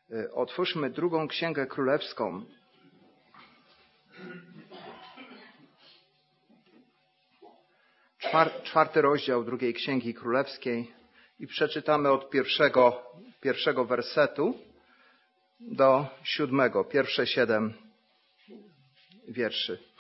Otwórzmy drugą Księgę Królewską. Czwarty rozdział drugiej Księgi Królewskiej i przeczytamy od pierwszego wersetu do 7, pierwsze 7 wierszy.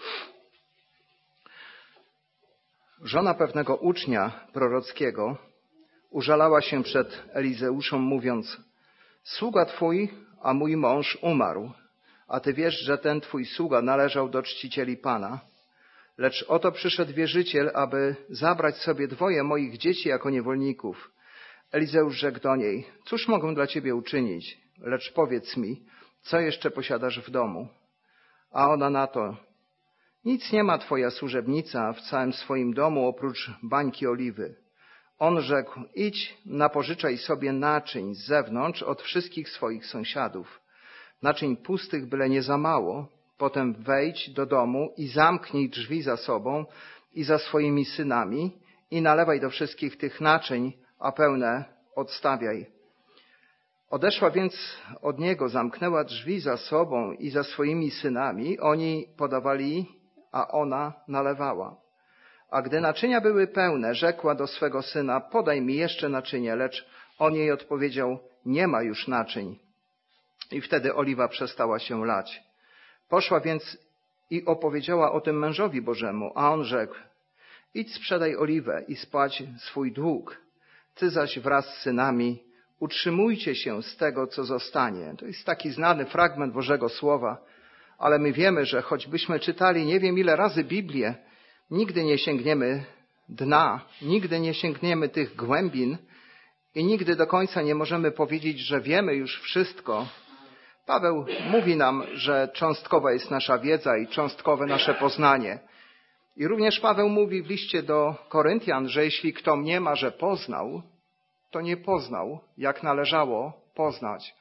Żona pewnego ucznia prorockiego użalała się przed Elizeuszem, mówiąc: sługa twój, a mój mąż umarł, a ty wiesz, że ten twój sługa należał do czcicieli Pana. Lecz oto przyszedł wierzyciel, aby zabrać sobie 2 moich dzieci jako niewolników. Elizeusz rzekł do niej: cóż mogę dla ciebie uczynić? Lecz powiedz mi, co jeszcze posiadasz w domu? A ona na to: nic nie ma twoja służebnica w całym swoim domu oprócz bańki oliwy. On rzekł: idź, napożyczaj sobie naczyń z zewnątrz od wszystkich swoich sąsiadów. Naczyń pustych, byle nie za mało. Potem wejdź do domu i zamknij drzwi za sobą i za swoimi synami i nalewaj do wszystkich tych naczyń, a pełne odstawiaj. Odeszła więc od niego, zamknęła drzwi za sobą i za swoimi synami. Oni podawali, a ona nalewała. A gdy naczynia były pełne, rzekła do swego syna: podaj mi jeszcze naczynie, lecz on jej odpowiedział: nie ma już naczyń. I wtedy oliwa przestała się lać. Poszła więc i opowiedziała o tym mężowi Bożemu, a on rzekł: idź, sprzedaj oliwę i spłać swój dług. Ty zaś wraz z synami utrzymujcie się z tego, co zostanie. To jest taki znany fragment Bożego Słowa, ale my wiemy, że choćbyśmy czytali nie wiem ile razy Biblię, nigdy nie sięgniemy dna, nigdy nie sięgniemy tych głębin i nigdy do końca nie możemy powiedzieć, że wiemy już wszystko. Paweł mówi nam, że cząstkowa jest nasza wiedza i cząstkowe nasze poznanie. I również Paweł mówi w liście do Koryntian, że jeśli kto mniema, że poznał, to nie poznał, jak należało poznać.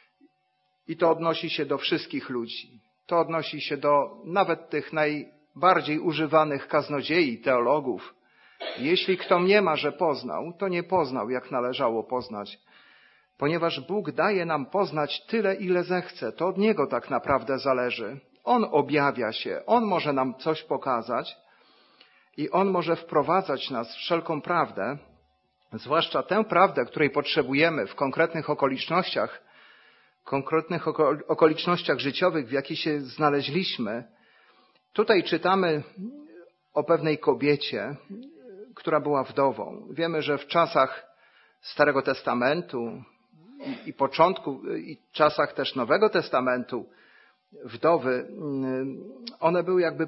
I to odnosi się do wszystkich ludzi. To odnosi się do nawet tych najbardziej używanych kaznodziei, teologów. Jeśli kto mniema, że poznał, to nie poznał, jak należało poznać. Ponieważ Bóg daje nam poznać tyle, ile zechce. To od Niego tak naprawdę zależy. On objawia się, On może nam coś pokazać i On może wprowadzać nas w wszelką prawdę, zwłaszcza tę prawdę, której potrzebujemy w konkretnych okolicznościach życiowych, w jakich się znaleźliśmy. Tutaj czytamy o pewnej kobiecie, która była wdową. Wiemy, że w czasach Starego Testamentu i czasach też Nowego Testamentu wdowy, one były jakby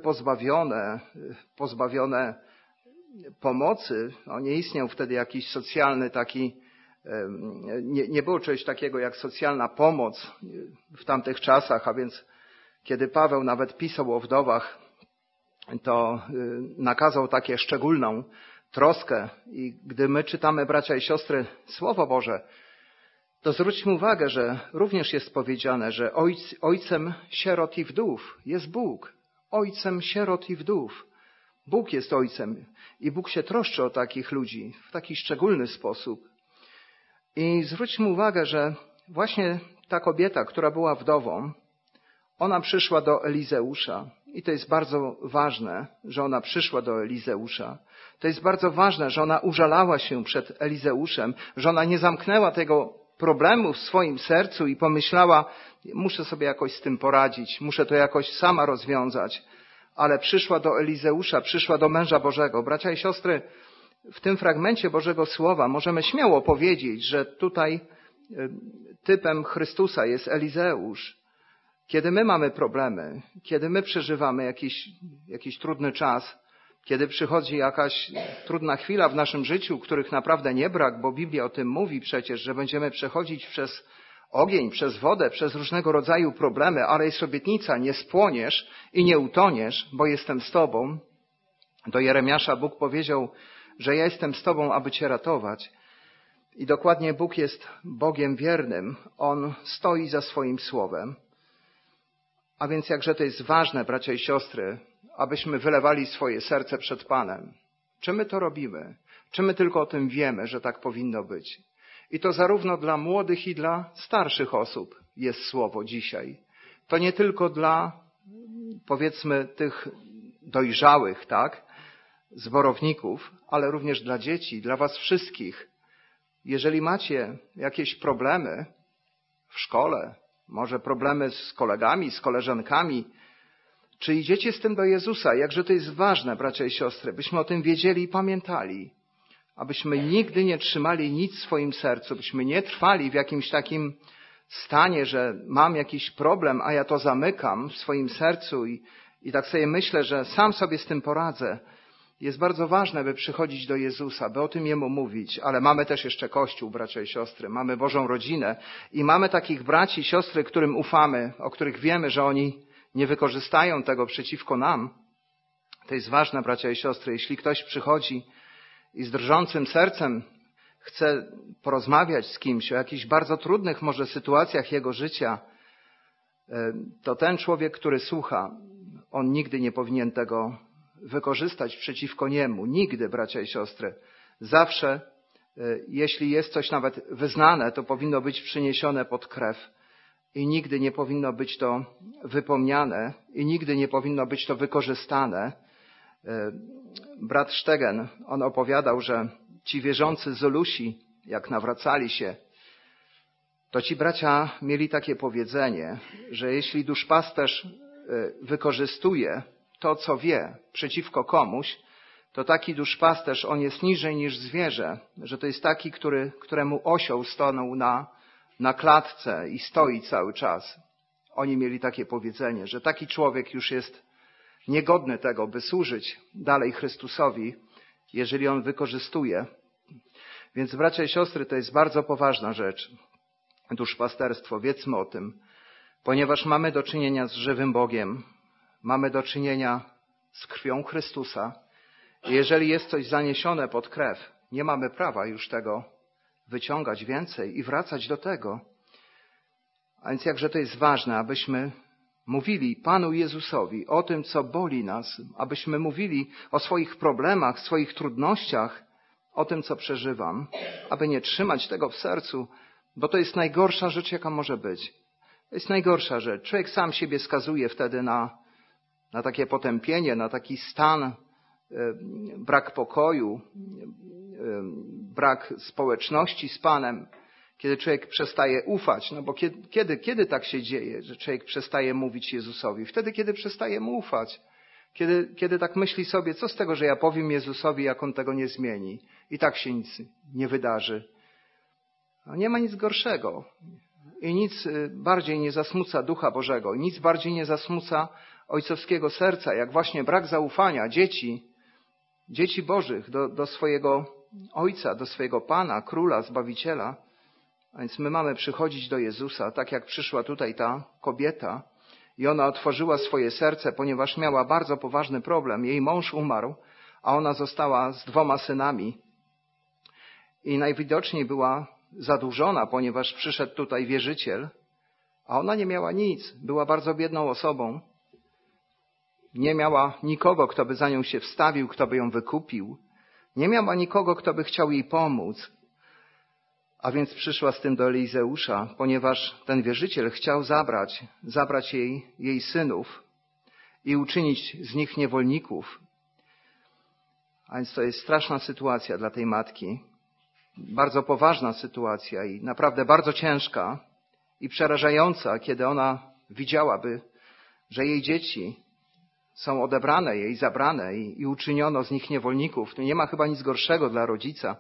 pozbawione pomocy. Nie istniał wtedy jakiś socjalny taki, nie było czegoś takiego jak socjalna pomoc w tamtych czasach, a więc kiedy Paweł nawet pisał o wdowach, to nakazał takie szczególną troskę. I gdy my czytamy, bracia i siostry, Słowo Boże, to zwróćmy uwagę, że również jest powiedziane, że ojcem sierot i wdów jest Bóg. Ojcem sierot i wdów. Bóg jest ojcem i Bóg się troszczy o takich ludzi w taki szczególny sposób. I zwróćmy uwagę, że właśnie ta kobieta, która była wdową, ona przyszła do Elizeusza. I to jest bardzo ważne, że ona przyszła do Elizeusza. To jest bardzo ważne, że ona użalała się przed Elizeuszem, że ona nie zamknęła tego problemu w swoim sercu i pomyślała: muszę sobie jakoś z tym poradzić, muszę to jakoś sama rozwiązać. Ale przyszła do Elizeusza, przyszła do męża Bożego. Bracia i siostry, w tym fragmencie Bożego Słowa możemy śmiało powiedzieć, że tutaj typem Chrystusa jest Elizeusz. Kiedy my mamy problemy, kiedy my przeżywamy jakiś trudny czas, kiedy przychodzi jakaś trudna chwila w naszym życiu, których naprawdę nie brak, bo Biblia o tym mówi przecież, że będziemy przechodzić przez ogień, przez wodę, przez różnego rodzaju problemy, ale jest obietnica: nie spłoniesz i nie utoniesz, bo jestem z tobą. Do Jeremiasza Bóg powiedział, że ja jestem z tobą, aby cię ratować. I dokładnie Bóg jest Bogiem wiernym. On stoi za swoim słowem. A więc jakże to jest ważne, bracia i siostry, abyśmy wylewali swoje serce przed Panem. Czy my to robimy? Czy my tylko o tym wiemy, że tak powinno być? I to zarówno dla młodych i dla starszych osób jest słowo dzisiaj. To nie tylko dla, powiedzmy, tych dojrzałych, tak, zborowników, ale również dla dzieci, dla was wszystkich. Jeżeli macie jakieś problemy w szkole, może problemy z kolegami, z koleżankami, czy idziecie z tym do Jezusa? Jakże to jest ważne, bracia i siostry, byśmy o tym wiedzieli i pamiętali. Abyśmy nigdy nie trzymali nic w swoim sercu, byśmy nie trwali w jakimś takim stanie, że mam jakiś problem, a ja to zamykam w swoim sercu i tak sobie myślę, że sam sobie z tym poradzę. Jest bardzo ważne, by przychodzić do Jezusa, by o tym Jemu mówić, ale mamy też jeszcze Kościół, bracia i siostry, mamy Bożą rodzinę i mamy takich braci i siostry, którym ufamy, o których wiemy, że oni nie wykorzystają tego przeciwko nam. To jest ważne, bracia i siostry, jeśli ktoś przychodzi i z drżącym sercem chce porozmawiać z kimś o jakichś bardzo trudnych może sytuacjach jego życia, to ten człowiek, który słucha, on nigdy nie powinien tego wykorzystać przeciwko niemu. Nigdy, bracia i siostry. Zawsze, jeśli jest coś nawet wyznane, to powinno być przyniesione pod krew i nigdy nie powinno być to wypomniane i nigdy nie powinno być to wykorzystane. Brat Stegen, on opowiadał, że ci wierzący Zulusi, jak nawracali się, to ci bracia mieli takie powiedzenie, że jeśli duszpasterz wykorzystuje to, co wie, przeciwko komuś, to taki duszpasterz, on jest niżej niż zwierzę, że to jest taki, któremu osioł stanął na klatce i stoi cały czas. Oni mieli takie powiedzenie, że taki człowiek już jest niegodny tego, by służyć dalej Chrystusowi, jeżeli on wykorzystuje. Więc bracia i siostry, to jest bardzo poważna rzecz. Duszpasterstwo, wiedzmy o tym, ponieważ mamy do czynienia z żywym Bogiem, mamy do czynienia z krwią Chrystusa. I jeżeli jest coś zaniesione pod krew, nie mamy prawa już tego wyciągać więcej i wracać do tego. A więc jakże to jest ważne, abyśmy mówili Panu Jezusowi o tym, co boli nas, abyśmy mówili o swoich problemach, swoich trudnościach, o tym, co przeżywam, aby nie trzymać tego w sercu, bo to jest najgorsza rzecz, jaka może być. To jest najgorsza rzecz. Człowiek sam siebie skazuje wtedy na takie potępienie, na taki stan, brak pokoju, brak społeczności z Panem, kiedy człowiek przestaje ufać. No bo kiedy tak się dzieje, że człowiek przestaje mówić Jezusowi? Wtedy, kiedy przestaje mu ufać. Kiedy tak myśli sobie, co z tego, że ja powiem Jezusowi, jak On tego nie zmieni. I tak się nic nie wydarzy. No nie ma nic gorszego. I nic bardziej nie zasmuca Ducha Bożego. I nic bardziej nie zasmuca ojcowskiego serca, jak właśnie brak zaufania dzieci Bożych do swojego Ojca, do swojego Pana, Króla, Zbawiciela. A więc my mamy przychodzić do Jezusa, tak jak przyszła tutaj ta kobieta i ona otworzyła swoje serce, ponieważ miała bardzo poważny problem. Jej mąż umarł, a ona została z 2 synami i najwidoczniej była zadłużona, ponieważ przyszedł tutaj wierzyciel, a ona nie miała nic. Była bardzo biedną osobą. Nie miała nikogo, kto by za nią się wstawił, kto by ją wykupił. Nie miała nikogo, kto by chciał jej pomóc. A więc przyszła z tym do Elizeusza, ponieważ ten wierzyciel chciał zabrać jej synów i uczynić z nich niewolników. A więc to jest straszna sytuacja dla tej matki. Bardzo poważna sytuacja i naprawdę bardzo ciężka i przerażająca, kiedy ona widziałaby, że jej dzieci są odebrane, jej zabrane i uczyniono z nich niewolników. To nie ma chyba nic gorszego dla rodzica.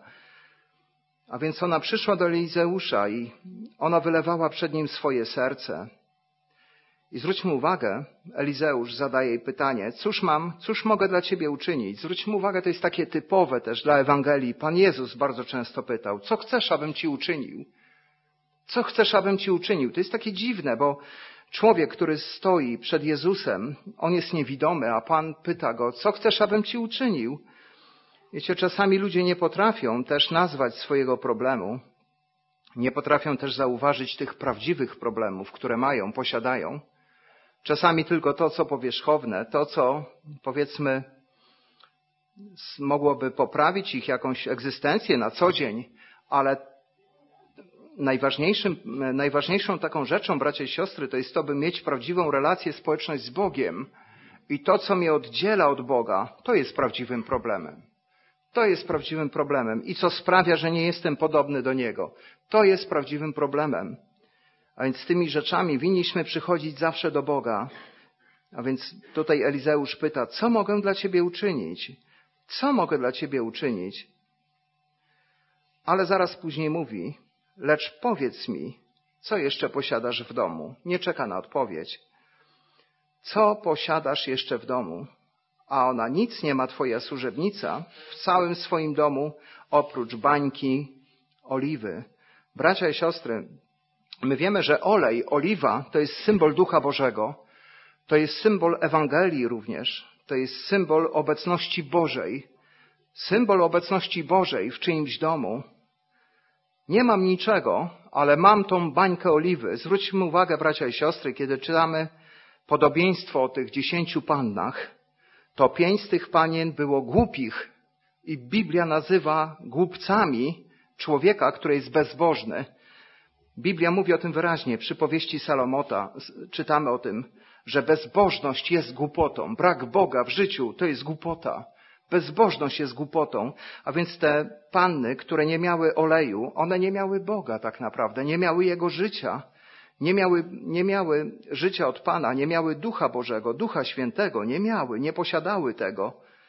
A więc ona przyszła do Elizeusza i ona wylewała przed nim swoje serce. I zwróćmy uwagę, Elizeusz zadaje jej pytanie, cóż mogę dla ciebie uczynić? Zwróćmy uwagę, to jest takie typowe też dla Ewangelii. Pan Jezus bardzo często pytał, co chcesz, abym ci uczynił? Co chcesz, abym ci uczynił? To jest takie dziwne, bo człowiek, który stoi przed Jezusem, on jest niewidomy, a Pan pyta go, co chcesz, abym ci uczynił? Wiecie, czasami ludzie nie potrafią też nazwać swojego problemu. Nie potrafią też zauważyć tych prawdziwych problemów, które mają, posiadają. Czasami tylko to, co powierzchowne, to, co powiedzmy mogłoby poprawić ich jakąś egzystencję na co dzień, ale najważniejszą taką rzeczą, bracia i siostry, to jest to, by mieć prawdziwą relację, społeczność z Bogiem. I to, co mnie oddziela od Boga, to jest prawdziwym problemem. To jest prawdziwym problemem. I co sprawia, że nie jestem podobny do Niego. To jest prawdziwym problemem. A więc z tymi rzeczami winniśmy przychodzić zawsze do Boga. A więc tutaj Elizeusz pyta, co mogę dla Ciebie uczynić? Co mogę dla Ciebie uczynić? Ale zaraz później mówi, lecz powiedz mi, co jeszcze posiadasz w domu? Nie czeka na odpowiedź. Co posiadasz jeszcze w domu? A ona, nic nie ma Twoja służebnica w całym swoim domu, oprócz bańki oliwy. Bracia i siostry, my wiemy, że olej, oliwa, to jest symbol Ducha Bożego. To jest symbol Ewangelii również. To jest symbol obecności Bożej. Symbol obecności Bożej w czyimś domu. Nie mam niczego, ale mam tą bańkę oliwy. Zwróćmy uwagę, bracia i siostry, kiedy czytamy podobieństwo o tych 10 pannach, to 5 z tych panien było głupich i Biblia nazywa głupcami człowieka, który jest bezbożny. Biblia mówi o tym wyraźnie. Przy powieści Salomota czytamy o tym, że bezbożność jest głupotą. Brak Boga w życiu to jest głupota. Bezbożność jest głupotą. A więc te panny, które nie miały oleju, one nie miały Boga tak naprawdę, nie miały Jego życia. Nie miały życia od Pana, nie miały Ducha Bożego, Ducha Świętego, nie posiadały tego.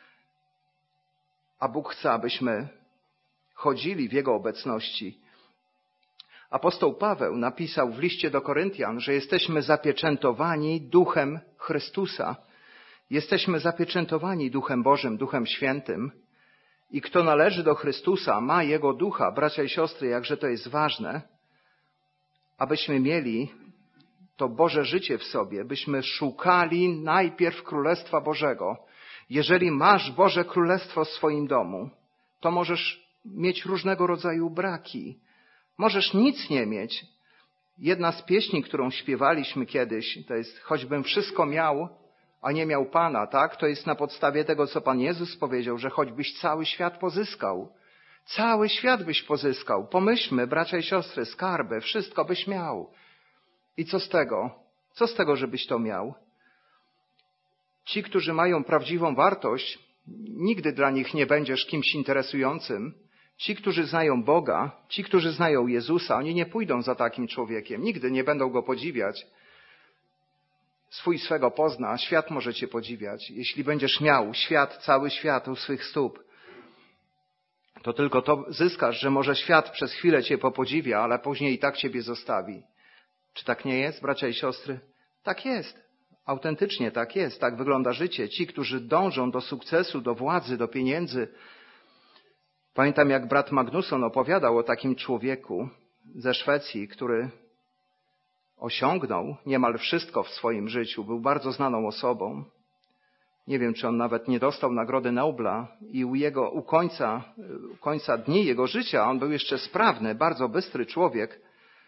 A Bóg chce, abyśmy chodzili w Jego obecności. Apostoł Paweł napisał w liście do Koryntian, że jesteśmy zapieczętowani Duchem Chrystusa. Jesteśmy zapieczętowani Duchem Bożym, Duchem Świętym. I kto należy do Chrystusa, ma Jego Ducha. Bracia i siostry, jakże to jest ważne, abyśmy mieli to Boże życie w sobie, byśmy szukali najpierw Królestwa Bożego. Jeżeli masz Boże Królestwo w swoim domu, to możesz mieć różnego rodzaju braki. Możesz nic nie mieć. Jedna z pieśni, którą śpiewaliśmy kiedyś, to jest choćbym wszystko miał, a nie miał Pana, tak? To jest na podstawie tego, co Pan Jezus powiedział, że choćbyś cały świat pozyskał. Cały świat byś pozyskał. Pomyślmy, bracia i siostry, skarby, wszystko byś miał. I co z tego? Co z tego, żebyś to miał? Ci, którzy mają prawdziwą wartość, nigdy dla nich nie będziesz kimś interesującym. Ci, którzy znają Boga, ci, którzy znają Jezusa, oni nie pójdą za takim człowiekiem. Nigdy nie będą go podziwiać. Swój swego pozna, a świat może cię podziwiać. Jeśli będziesz miał świat, cały świat u swych stóp, to tylko to zyskasz, że może świat przez chwilę cię popodziwia, ale później i tak ciebie zostawi. Czy tak nie jest, bracia i siostry? Tak jest. Autentycznie tak jest. Tak wygląda życie. Ci, którzy dążą do sukcesu, do władzy, do pieniędzy. Pamiętam, jak brat Magnusson opowiadał o takim człowieku ze Szwecji, który osiągnął niemal wszystko w swoim życiu. Był bardzo znaną osobą. Nie wiem, czy on nawet nie dostał Nagrody Nobla i u końca dni jego życia on był jeszcze sprawny, bardzo bystry człowiek.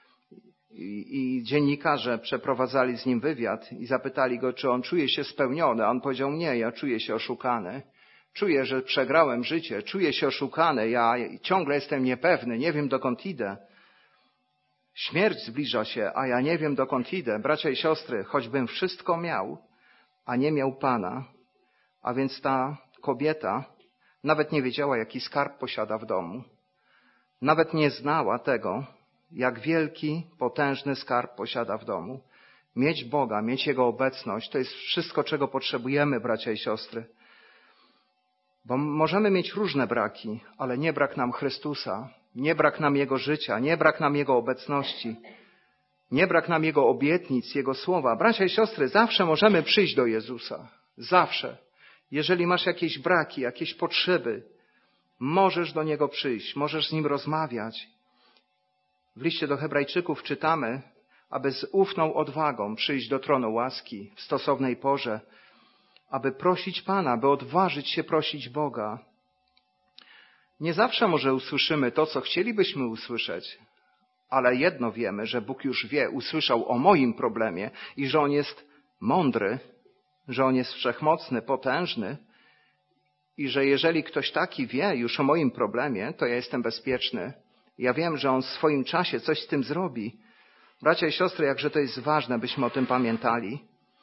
I dziennikarze przeprowadzali z nim wywiad i zapytali go, czy on czuje się spełniony. A on powiedział, nie, ja czuję się oszukany. Czuję, że przegrałem życie, czuję się oszukany, ja ciągle jestem niepewny, nie wiem, dokąd idę. Śmierć zbliża się, a ja nie wiem, dokąd idę. Bracia i siostry, choćbym wszystko miał, a nie miał Pana, a więc ta kobieta nawet nie wiedziała, jaki skarb posiada w domu. Nawet nie znała tego, jak wielki, potężny skarb posiada w domu. Mieć Boga, mieć Jego obecność, to jest wszystko, czego potrzebujemy, bracia i siostry. Bo możemy mieć różne braki, ale nie brak nam Chrystusa, nie brak nam Jego życia, nie brak nam Jego obecności, nie brak nam Jego obietnic, Jego słowa. Bracia i siostry, zawsze możemy przyjść do Jezusa. Zawsze. Jeżeli masz jakieś braki, jakieś potrzeby, możesz do Niego przyjść, możesz z Nim rozmawiać. W liście do Hebrajczyków czytamy, aby z ufną odwagą przyjść do tronu łaski w stosownej porze, aby prosić Pana, aby odważyć się prosić Boga. Nie zawsze może usłyszymy to, co chcielibyśmy usłyszeć, ale jedno wiemy, że Bóg już usłyszał o moim problemie i że On jest mądry, że On jest wszechmocny, potężny i że jeżeli ktoś taki wie już o moim problemie, to ja jestem bezpieczny, Ja wiem, że On w swoim czasie coś z tym zrobi. Bracia i siostry, jakże to jest ważne, byśmy o tym pamiętali.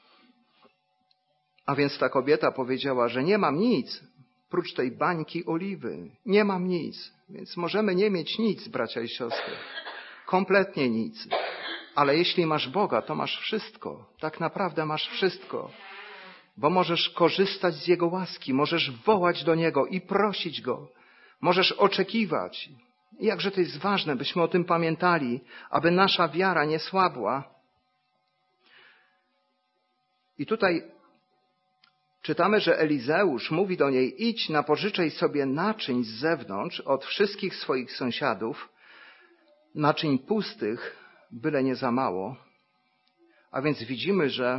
A więc ta kobieta powiedziała, że nie mam nic, prócz tej bańki oliwy. Nie mam nic. Więc możemy nie mieć nic, bracia i siostry. Kompletnie nic. Ale jeśli masz Boga, to masz wszystko. Tak naprawdę masz wszystko. Bo możesz korzystać z Jego łaski, możesz wołać do Niego i prosić Go. Możesz oczekiwać. I jakże to jest ważne, byśmy o tym pamiętali, aby nasza wiara nie słabła. I tutaj czytamy, że Elizeusz mówi do niej: idź, napożyczaj sobie naczyń z zewnątrz od wszystkich swoich sąsiadów, naczyń pustych, byle nie za mało. A więc widzimy, że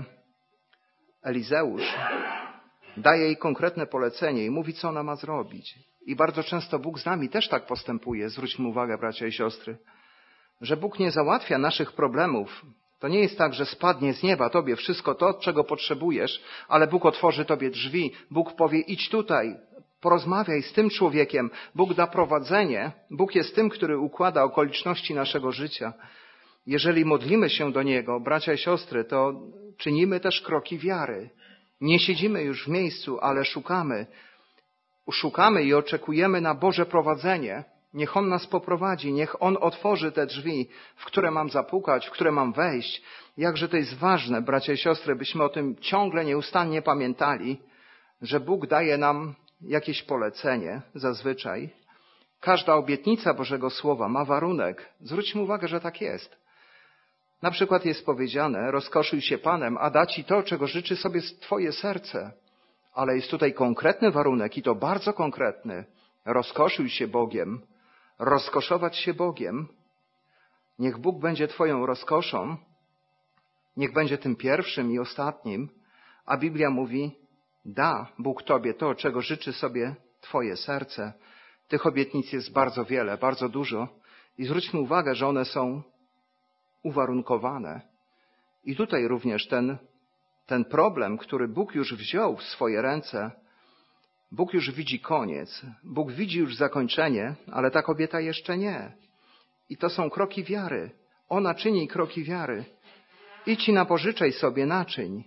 Elizeusz daje jej konkretne polecenie i mówi, co ona ma zrobić. I bardzo często Bóg z nami też tak postępuje. Zwróćmy uwagę, bracia i siostry, że Bóg nie załatwia naszych problemów. To nie jest tak, że spadnie z nieba tobie wszystko to, czego potrzebujesz, ale Bóg otworzy tobie drzwi. Bóg powie: idź tutaj, porozmawiaj z tym człowiekiem. Bóg da prowadzenie. Bóg jest tym, który układa okoliczności naszego życia. Jeżeli modlimy się do Niego, bracia i siostry, to czynimy też kroki wiary. Nie siedzimy już w miejscu, ale szukamy i oczekujemy na Boże prowadzenie. Niech On nas poprowadzi, niech On otworzy te drzwi, w które mam zapukać, w które mam wejść. Jakże to jest ważne, bracia i siostry, byśmy o tym ciągle, nieustannie pamiętali, że Bóg daje nam jakieś polecenie zazwyczaj. Każda obietnica Bożego Słowa ma warunek. Zwróćmy uwagę, że tak jest. Na przykład jest powiedziane: rozkoszuj się Panem, a da Ci to, czego życzy sobie Twoje serce. Ale jest tutaj konkretny warunek i to bardzo konkretny. Rozkoszuj się Bogiem. Rozkoszować się Bogiem. Niech Bóg będzie Twoją rozkoszą. Niech będzie tym pierwszym i ostatnim. A Biblia mówi: da Bóg Tobie to, czego życzy sobie Twoje serce. Tych obietnic jest bardzo wiele, bardzo dużo. I zwróćmy uwagę, że one są uwarunkowane. I tutaj również ten problem, który Bóg już wziął w swoje ręce, Bóg już widzi koniec, Bóg widzi już zakończenie, ale ta kobieta jeszcze nie. I to są kroki wiary. Ona czyni kroki wiary. Idź i napożyczaj sobie naczyń.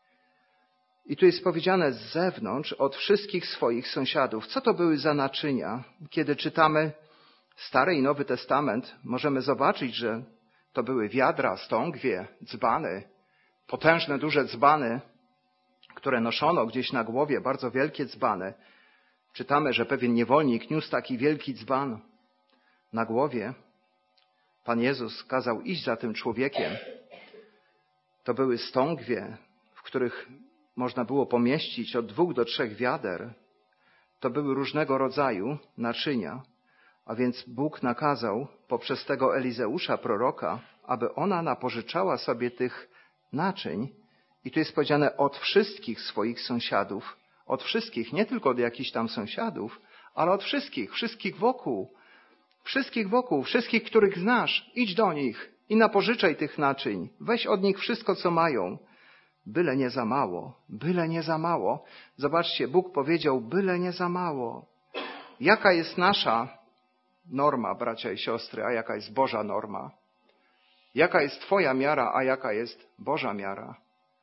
I tu jest powiedziane: z zewnątrz, od wszystkich swoich sąsiadów. Co to były za naczynia? Kiedy czytamy Stary i Nowy Testament, możemy zobaczyć, że to były wiadra, stągwie, dzbany, potężne, duże dzbany, które noszono gdzieś na głowie, bardzo wielkie dzbany. Czytamy, że pewien niewolnik niósł taki wielki dzban na głowie. Pan Jezus kazał iść za tym człowiekiem. To były stągwie, w których można było pomieścić od 2 do 3 wiader. To były różnego rodzaju naczynia. A więc Bóg nakazał poprzez tego Elizeusza, proroka, aby ona napożyczała sobie tych naczyń. I tu jest powiedziane: od wszystkich swoich sąsiadów. Od wszystkich, nie tylko od jakichś tam sąsiadów, ale od wszystkich, wszystkich wokół, wszystkich, których znasz. Idź do nich i napożyczaj tych naczyń. Weź od nich wszystko, co mają. Byle nie za mało, byle nie za mało. Zobaczcie, Bóg powiedział: byle nie za mało. Jaka jest nasza norma, bracia i siostry, a jaka jest Boża norma? Jaka jest Twoja miara, a jaka jest Boża miara?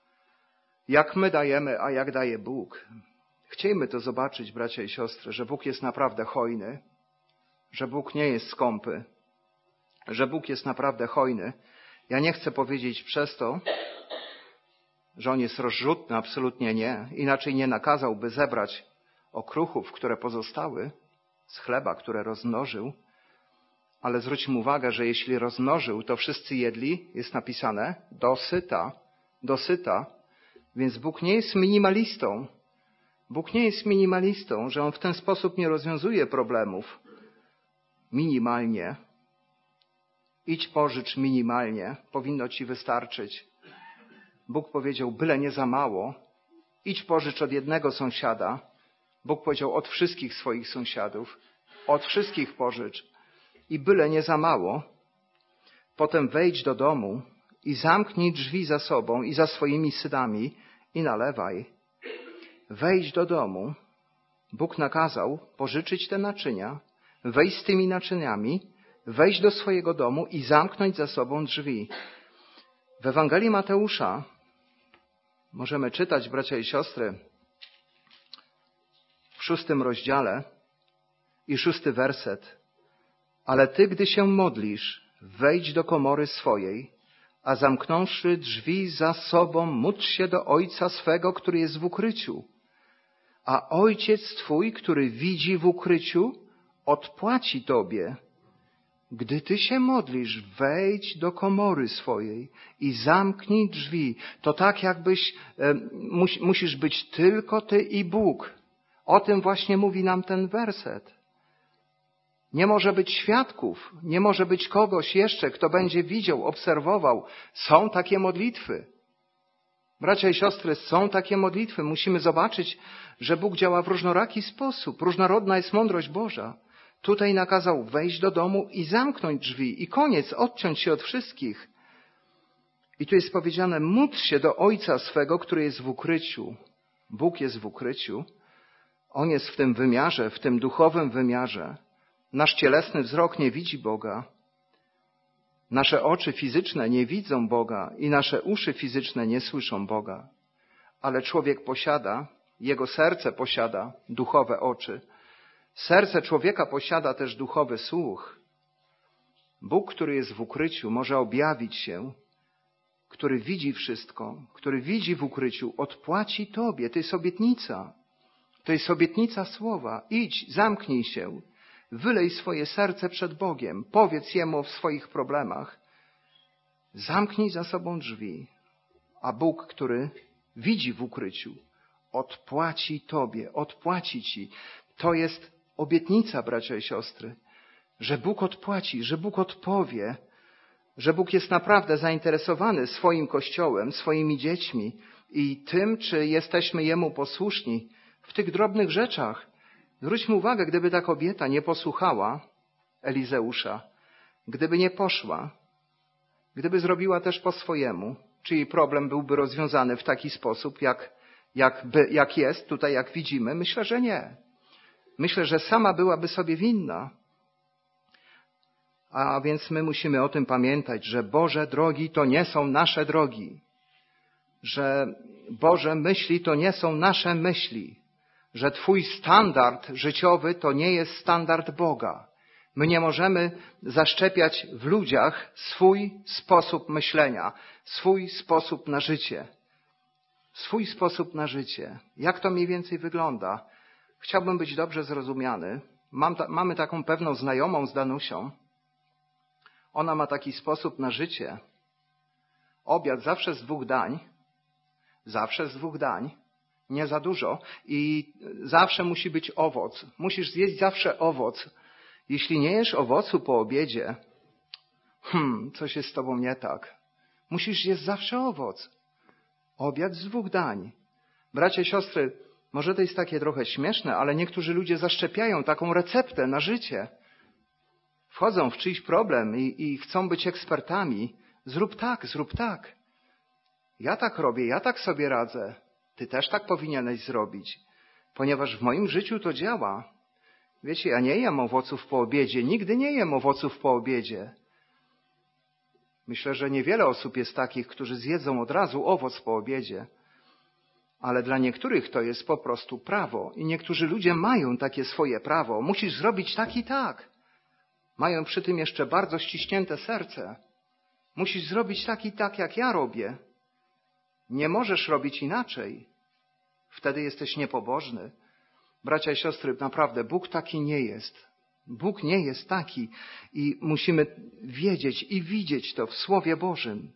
Jak my dajemy, a jak daje Bóg? Chciejmy to zobaczyć, bracia i siostry, że Bóg jest naprawdę hojny, że Bóg nie jest skąpy, że Bóg jest naprawdę hojny. Ja nie chcę powiedzieć przez to, że On jest rozrzutny, absolutnie nie. Inaczej nie nakazałby zebrać okruchów, które pozostały z chleba, które rozmnożył. Ale zwróćmy uwagę, że jeśli rozmnożył, to wszyscy jedli, jest napisane, do syta. Więc Bóg nie jest minimalistą. Bóg nie jest minimalistą, że On w ten sposób nie rozwiązuje problemów. Minimalnie. Idź pożycz minimalnie. Powinno Ci wystarczyć. Bóg powiedział: byle nie za mało. Idź pożycz od jednego sąsiada. Bóg powiedział: od wszystkich swoich sąsiadów. Od wszystkich pożycz. I byle nie za mało. Potem wejdź do domu i zamknij drzwi za sobą i za swoimi synami i nalewaj. Wejdź do domu. Bóg nakazał pożyczyć te naczynia, wejść z tymi naczyniami, wejść do swojego domu i zamknąć za sobą drzwi. W Ewangelii Mateusza możemy czytać, bracia i siostry, w 6 rozdziale i 6 werset. Ale ty, gdy się modlisz, wejdź do komory swojej, a zamknąwszy drzwi za sobą, módl się do Ojca swego, który jest w ukryciu. A Ojciec twój, który widzi w ukryciu, odpłaci tobie. Gdy ty się modlisz, wejdź do komory swojej i zamknij drzwi. To tak jakbyś, musisz być tylko ty i Bóg. O tym właśnie mówi nam ten werset. Nie może być świadków, nie może być kogoś jeszcze, kto będzie widział, obserwował. Są takie modlitwy. Bracia i siostry, są takie modlitwy. Musimy zobaczyć, że Bóg działa w różnoraki sposób. Różnorodna jest mądrość Boża. Tutaj nakazał wejść do domu i zamknąć drzwi. I koniec, odciąć się od wszystkich. I tu jest powiedziane, módl się do Ojca swego, który jest w ukryciu. Bóg jest w ukryciu. On jest w tym wymiarze, w tym duchowym wymiarze. Nasz cielesny wzrok nie widzi Boga. Nasze oczy fizyczne nie widzą Boga i nasze uszy fizyczne nie słyszą Boga. Ale człowiek posiada, jego serce posiada duchowe oczy. Serce człowieka posiada też duchowy słuch. Bóg, który jest w ukryciu, może objawić się, który widzi wszystko, który widzi w ukryciu, odpłaci tobie. To jest obietnica. To jest obietnica słowa. Idź, zamknij się. Wylej swoje serce przed Bogiem. Powiedz Jemu o swoich problemach. Zamknij za sobą drzwi. A Bóg, który widzi w ukryciu, odpłaci tobie, odpłaci ci. To jest obietnica, bracia i siostry, że Bóg odpłaci, że Bóg odpowie, że Bóg jest naprawdę zainteresowany swoim Kościołem, swoimi dziećmi i tym, czy jesteśmy Jemu posłuszni w tych drobnych rzeczach. Zwróćmy uwagę, gdyby ta kobieta nie posłuchała Elizeusza, gdyby nie poszła, gdyby zrobiła też po swojemu, czy jej problem byłby rozwiązany w taki sposób, jak jest tutaj, jak widzimy? Myślę, że nie. Myślę, że sama byłaby sobie winna. A więc my musimy o tym pamiętać, że Boże drogi to nie są nasze drogi. Że Boże myśli to nie są nasze myśli. Że Twój standard życiowy to nie jest standard Boga. My nie możemy zaszczepiać w ludziach swój sposób myślenia, swój sposób na życie. Swój sposób na życie. Jak to mniej więcej wygląda? Chciałbym być dobrze zrozumiany. Mamy taką pewną znajomą z Danusią. Ona ma taki sposób na życie. Obiad zawsze z 2 dań. Zawsze z 2 dań. Nie za dużo. I zawsze musi być owoc. Musisz zjeść zawsze owoc. Jeśli nie jesz owocu po obiedzie, coś jest z tobą nie tak. Musisz jeść zawsze owoc. Obiad z 2 dań. Bracia i siostry, może to jest takie trochę śmieszne, ale niektórzy ludzie zaszczepiają taką receptę na życie. Wchodzą w czyjś problem i chcą być ekspertami. Zrób tak, zrób tak. Ja tak robię, ja tak sobie radzę. Ty też tak powinieneś zrobić. Ponieważ w moim życiu to działa. Wiecie, ja nie jem owoców po obiedzie. Nigdy nie jem owoców po obiedzie. Myślę, że niewiele osób jest takich, którzy zjedzą od razu owoc po obiedzie. Ale dla niektórych to jest po prostu prawo. I niektórzy ludzie mają takie swoje prawo. Musisz zrobić tak i tak. Mają przy tym jeszcze bardzo ściśnięte serce. Musisz zrobić tak i tak, jak ja robię. Nie możesz robić inaczej. Wtedy jesteś niepobożny. Bracia i siostry, naprawdę Bóg taki nie jest. Bóg nie jest taki i musimy wiedzieć i widzieć to w Słowie Bożym.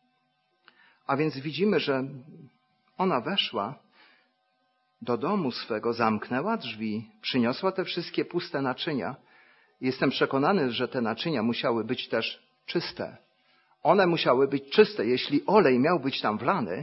A więc widzimy, że ona weszła do domu swego, zamknęła drzwi, przyniosła te wszystkie puste naczynia. Jestem przekonany, że te naczynia musiały być też czyste. One musiały być czyste. Jeśli olej miał być tam wlany,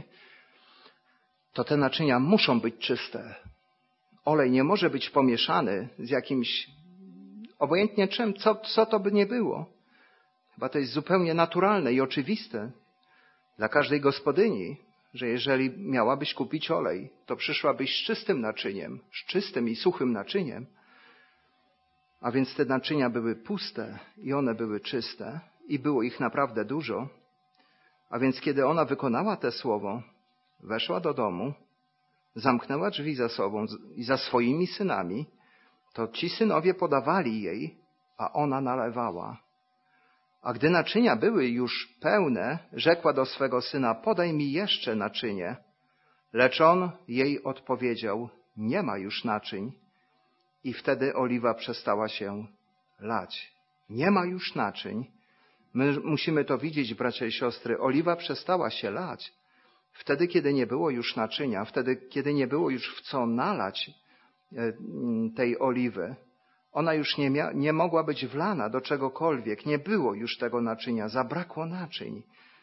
to te naczynia muszą być czyste. Olej nie może być pomieszany z jakimś, obojętnie czym, co to by nie było. Chyba to jest zupełnie naturalne i oczywiste dla każdej gospodyni, że jeżeli miałabyś kupić olej, to przyszłabyś z czystym naczyniem, z czystym i suchym naczyniem. A więc te naczynia były puste i one były czyste i było ich naprawdę dużo. A więc kiedy ona wykonała te słowo, weszła do domu, zamknęła drzwi za sobą i za swoimi synami, to ci synowie podawali jej, a ona nalewała. A gdy naczynia były już pełne, rzekła do swego syna, podaj mi jeszcze naczynie. Lecz on jej odpowiedział, nie ma już naczyń. I wtedy oliwa przestała się lać. Nie ma już naczyń. My musimy to widzieć, bracia i siostry. Oliwa przestała się lać. Wtedy, kiedy nie było już naczynia, wtedy, kiedy nie było już w co nalać tej oliwy, ona już nie mogła być wlana do czegokolwiek. Nie było już tego naczynia. Zabrakło naczyń.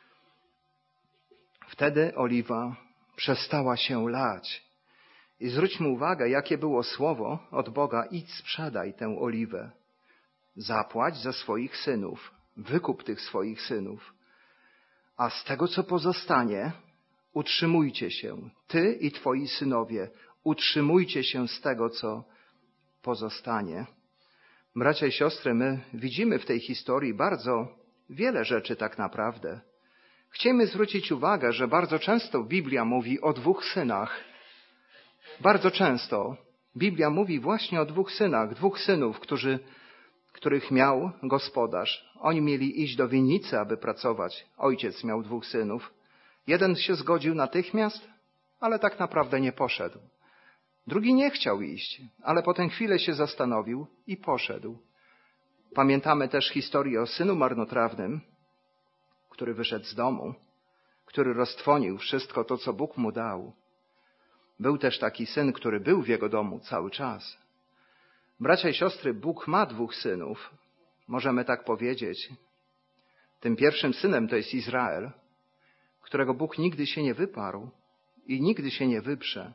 Wtedy oliwa przestała się lać. I zwróćmy uwagę, jakie było słowo od Boga. Idź, sprzedaj tę oliwę. Zapłać za swoich synów. Wykup tych swoich synów. A z tego, co pozostanie, utrzymujcie się. Ty i twoi synowie. Utrzymujcie się z tego, co pozostanie. Bracia i siostry, my widzimy w tej historii bardzo wiele rzeczy tak naprawdę. Chcemy zwrócić uwagę, że bardzo często Biblia mówi o dwóch synach. Bardzo często Biblia mówi właśnie o dwóch synów, których miał gospodarz. Oni mieli iść do winnicy, aby pracować. Ojciec miał dwóch synów. Jeden się zgodził natychmiast, ale tak naprawdę nie poszedł. Drugi nie chciał iść, ale potem chwilę się zastanowił i poszedł. Pamiętamy też historię o synu marnotrawnym, który wyszedł z domu, który roztrwonił wszystko to, co Bóg mu dał. Był też taki syn, który był w jego domu cały czas. Bracia i siostry, Bóg ma dwóch synów, możemy tak powiedzieć. Tym pierwszym synem to jest Izrael, którego Bóg nigdy się nie wyparł i nigdy się nie wyprze.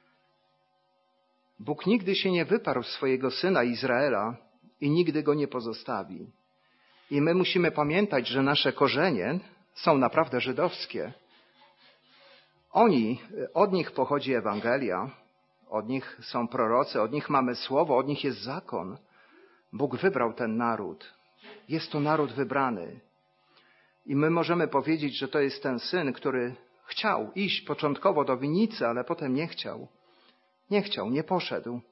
Bóg nigdy się nie wyparł swojego syna Izraela i nigdy go nie pozostawi. I my musimy pamiętać, że nasze korzenie są naprawdę żydowskie. Od nich pochodzi Ewangelia, od nich są prorocy, od nich mamy słowo, od nich jest zakon. Bóg wybrał ten naród. Jest to naród wybrany. I my możemy powiedzieć, że to jest ten syn, który chciał iść początkowo do winnicy, ale potem nie chciał. Nie poszedł.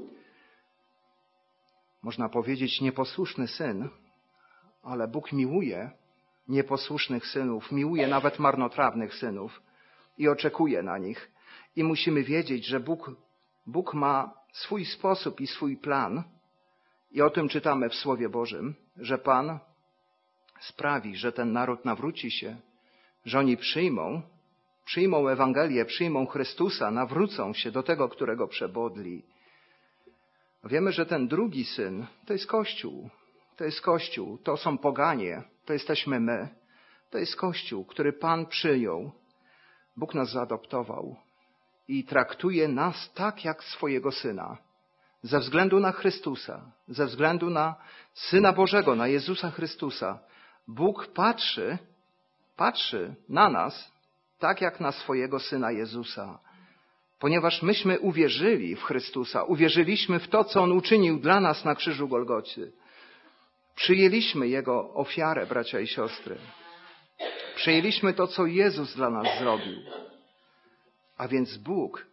Można powiedzieć nieposłuszny syn, ale Bóg miłuje nieposłusznych synów, miłuje nawet marnotrawnych synów i oczekuje na nich. I musimy wiedzieć, że Bóg ma swój sposób i swój plan. I o tym czytamy w Słowie Bożym, że Pan sprawi, że ten naród nawróci się, że oni przyjmą Ewangelię, przyjmą Chrystusa, nawrócą się do tego, którego przebodli. Wiemy, że ten drugi syn to jest Kościół. To jest Kościół, to są poganie, to jesteśmy my. To jest Kościół, który Pan przyjął. Bóg nas zaadoptował i traktuje nas tak jak swojego Syna. Ze względu na Chrystusa, ze względu na Syna Bożego, na Jezusa Chrystusa. Bóg patrzy na nas tak jak na swojego Syna Jezusa. Ponieważ myśmy uwierzyli w Chrystusa, uwierzyliśmy w to, co On uczynił dla nas na krzyżu Golgoty. Przyjęliśmy Jego ofiarę, bracia i siostry. Przyjęliśmy to, co Jezus dla nas zrobił. A więc Bóg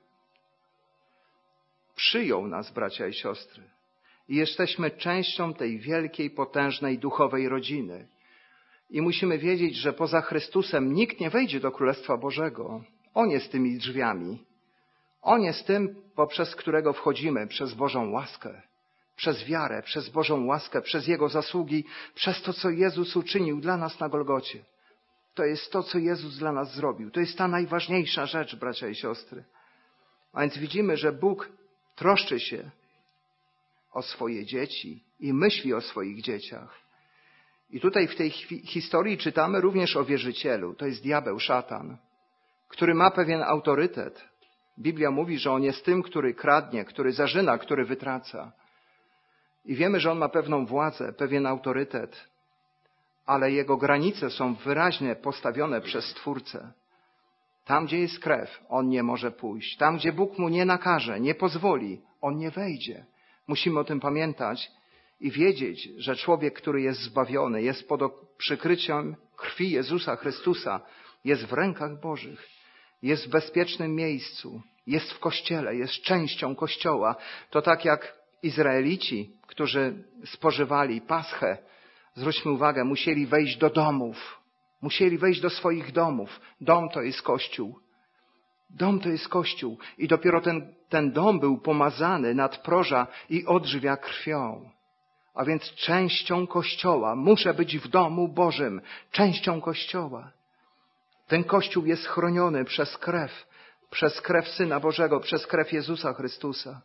przyjął nas, bracia i siostry. I jesteśmy częścią tej wielkiej, potężnej, duchowej rodziny. I musimy wiedzieć, że poza Chrystusem nikt nie wejdzie do Królestwa Bożego. On jest tymi drzwiami. On jest tym, poprzez którego wchodzimy, przez Bożą łaskę. Przez wiarę, przez Bożą łaskę, przez Jego zasługi, przez to, co Jezus uczynił dla nas na Golgocie. To jest to, co Jezus dla nas zrobił. To jest ta najważniejsza rzecz, bracia i siostry. A więc widzimy, że Bóg troszczy się o swoje dzieci i myśli o swoich dzieciach. I tutaj w tej historii czytamy również o wierzycielu. To jest diabeł, szatan, który ma pewien autorytet. Biblia mówi, że on jest tym, który kradnie, który zarzyna, który wytraca. I wiemy, że on ma pewną władzę, pewien autorytet, ale jego granice są wyraźnie postawione przez Stwórcę. Tam, gdzie jest krew, on nie może pójść. Tam, gdzie Bóg mu nie nakaże, nie pozwoli, on nie wejdzie. Musimy o tym pamiętać i wiedzieć, że człowiek, który jest zbawiony, jest pod przykryciem krwi Jezusa Chrystusa, jest w rękach Bożych, jest w bezpiecznym miejscu, jest w Kościele, jest częścią Kościoła. To tak jak Izraelici, którzy spożywali Paschę, zwróćmy uwagę, musieli wejść do domów, musieli wejść do swoich domów. Dom to jest Kościół. Dom to jest Kościół i dopiero ten dom był pomazany nadproża i odżywia krwią. A więc częścią Kościoła. Muszę być w domu Bożym, częścią Kościoła. Ten Kościół jest chroniony przez krew Syna Bożego, przez krew Jezusa Chrystusa.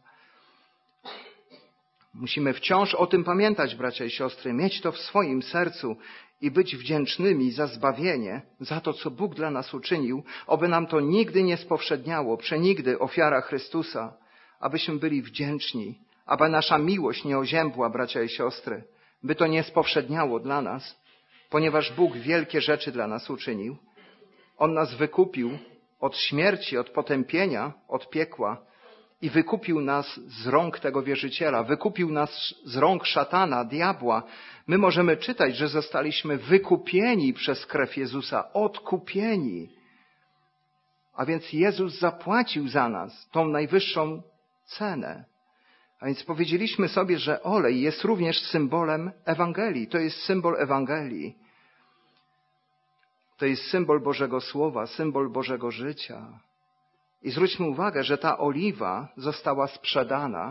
Musimy wciąż o tym pamiętać, bracia i siostry, mieć to w swoim sercu i być wdzięcznymi za zbawienie, za to, co Bóg dla nas uczynił, oby nam to nigdy nie spowszedniało, przenigdy ofiara Chrystusa, abyśmy byli wdzięczni, aby nasza miłość nie oziębła, bracia i siostry, by to nie spowszedniało dla nas, ponieważ Bóg wielkie rzeczy dla nas uczynił. On nas wykupił od śmierci, od potępienia, od piekła i wykupił nas z rąk tego wierzyciela, wykupił nas z rąk szatana, diabła. My możemy czytać, że zostaliśmy wykupieni przez krew Jezusa, odkupieni. A więc Jezus zapłacił za nas tą najwyższą cenę. A więc powiedzieliśmy sobie, że olej jest również symbolem Ewangelii. To jest symbol Ewangelii. To jest symbol Bożego Słowa, symbol Bożego życia. I zwróćmy uwagę, że ta oliwa została sprzedana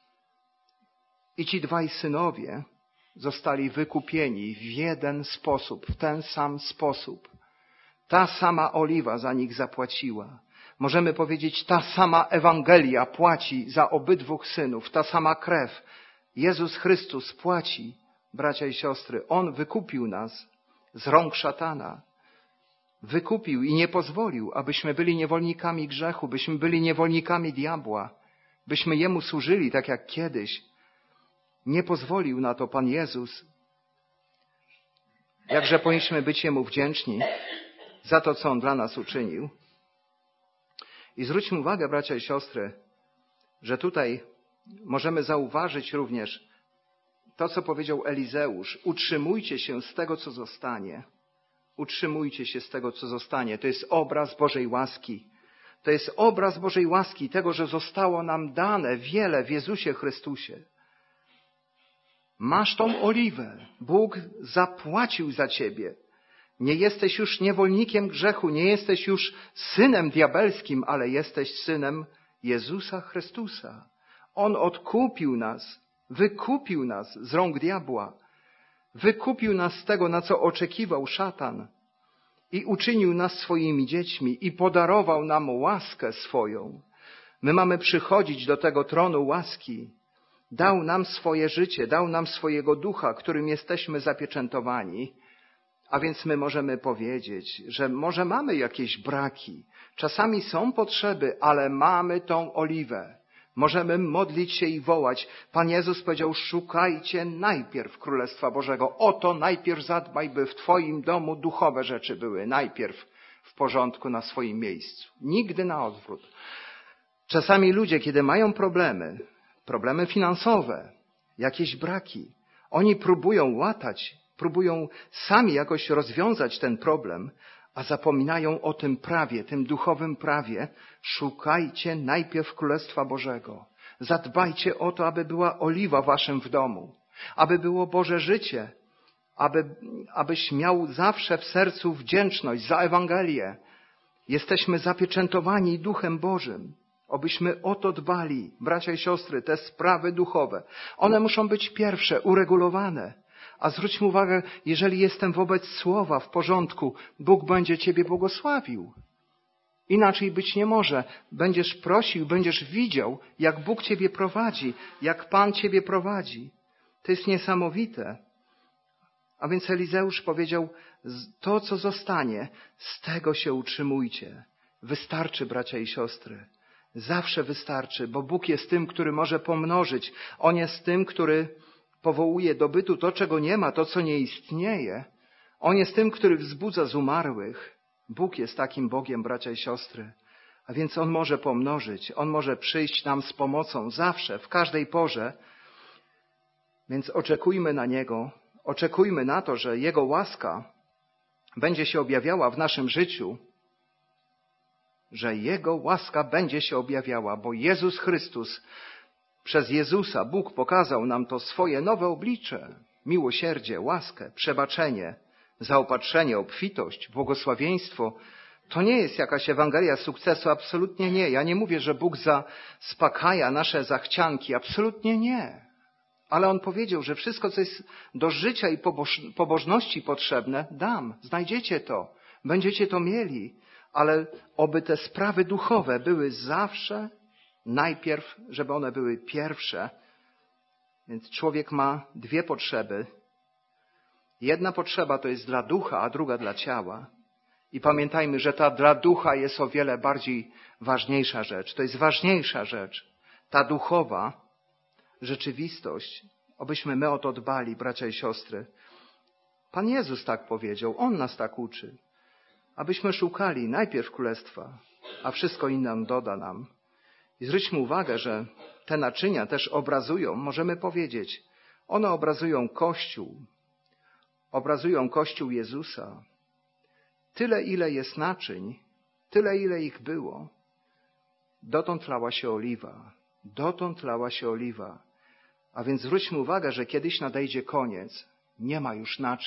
i ci dwaj synowie zostali wykupieni w jeden sposób, w ten sam sposób. Ta sama oliwa za nich zapłaciła. Możemy powiedzieć, ta sama Ewangelia płaci za obydwóch synów, ta sama krew. Jezus Chrystus płaci, bracia i siostry. On wykupił nas z rąk szatana. Wykupił i nie pozwolił, abyśmy byli niewolnikami grzechu, byśmy byli niewolnikami diabła, byśmy Jemu służyli tak jak kiedyś. Nie pozwolił na to Pan Jezus. Jakże powinniśmy być Jemu wdzięczni za to, co On dla nas uczynił. I zwróćmy uwagę, bracia i siostry, że tutaj możemy zauważyć również to, co powiedział Elizeusz. Utrzymujcie się z tego, co zostanie. Utrzymujcie się z tego, co zostanie. To jest obraz Bożej łaski. To jest obraz Bożej łaski, tego, że zostało nam dane wiele w Jezusie Chrystusie. Masz tą oliwę. Bóg zapłacił za ciebie. Nie jesteś już niewolnikiem grzechu, nie jesteś już synem diabelskim, ale jesteś synem Jezusa Chrystusa. On odkupił nas, wykupił nas z rąk diabła. Wykupił nas z tego, na co oczekiwał szatan i uczynił nas swoimi dziećmi i podarował nam łaskę swoją. My mamy przychodzić do tego tronu łaski. Dał nam swoje życie, dał nam swojego ducha, którym jesteśmy zapieczętowani. A więc my możemy powiedzieć, że może mamy jakieś braki. Czasami są potrzeby, ale mamy tą oliwę. Możemy modlić się i wołać. Pan Jezus powiedział, szukajcie najpierw Królestwa Bożego. O to najpierw zadbaj, by w Twoim domu duchowe rzeczy były najpierw w porządku na swoim miejscu. Nigdy na odwrót. Czasami ludzie, kiedy mają problemy finansowe, jakieś braki, oni próbują łatać, próbują sami jakoś rozwiązać ten problem, a zapominają o tym prawie, tym duchowym prawie. Szukajcie najpierw Królestwa Bożego. Zadbajcie o to, aby była oliwa waszym w domu, aby było Boże życie, abyś miał zawsze w sercu wdzięczność za Ewangelię. Jesteśmy zapieczętowani Duchem Bożym. Obyśmy o to dbali, bracia i siostry, te sprawy duchowe. One muszą być pierwsze, uregulowane. A zwróćmy uwagę, jeżeli jestem wobec Słowa w porządku, Bóg będzie ciebie błogosławił. Inaczej być nie może. Będziesz prosił, będziesz widział, jak Bóg ciebie prowadzi, jak Pan ciebie prowadzi. To jest niesamowite. A więc Elizeusz powiedział, to co zostanie, z tego się utrzymujcie. Wystarczy, bracia i siostry. Zawsze wystarczy, bo Bóg jest tym, który może pomnożyć. On jest tym, który powołuje do bytu to, czego nie ma, to, co nie istnieje. On jest tym, który wzbudza z umarłych. Bóg jest takim Bogiem, bracia i siostry. A więc On może pomnożyć. On może przyjść nam z pomocą zawsze, w każdej porze. Więc oczekujmy na Niego, oczekujmy na to, że Jego łaska będzie się objawiała w naszym życiu, że Jego łaska będzie się objawiała, bo Jezus Chrystus, przez Jezusa Bóg pokazał nam to swoje nowe oblicze, miłosierdzie, łaskę, przebaczenie, zaopatrzenie, obfitość, błogosławieństwo. To nie jest jakaś Ewangelia sukcesu, absolutnie nie. Ja nie mówię, że Bóg zaspokaja nasze zachcianki, absolutnie nie. Ale On powiedział, że wszystko, co jest do życia i pobożności potrzebne, dam. Znajdziecie to. Będziecie to mieli. Ale oby te sprawy duchowe były zawsze najpierw, żeby one były pierwsze. Więc człowiek ma dwie potrzeby. Jedna potrzeba to jest dla ducha, a druga dla ciała. I pamiętajmy, że ta dla ducha jest o wiele bardziej ważniejsza rzecz. To jest ważniejsza rzecz. Ta duchowa rzeczywistość, obyśmy my o to dbali, bracia i siostry. Pan Jezus tak powiedział, On nas tak uczy. Abyśmy szukali najpierw Królestwa, a wszystko inne doda nam. I zwróćmy uwagę, że te naczynia też obrazują, możemy powiedzieć, one obrazują Kościół Jezusa. Tyle, ile jest naczyń, tyle, ile ich było, dotąd lała się oliwa. A więc zwróćmy uwagę, że kiedyś nadejdzie koniec, nie ma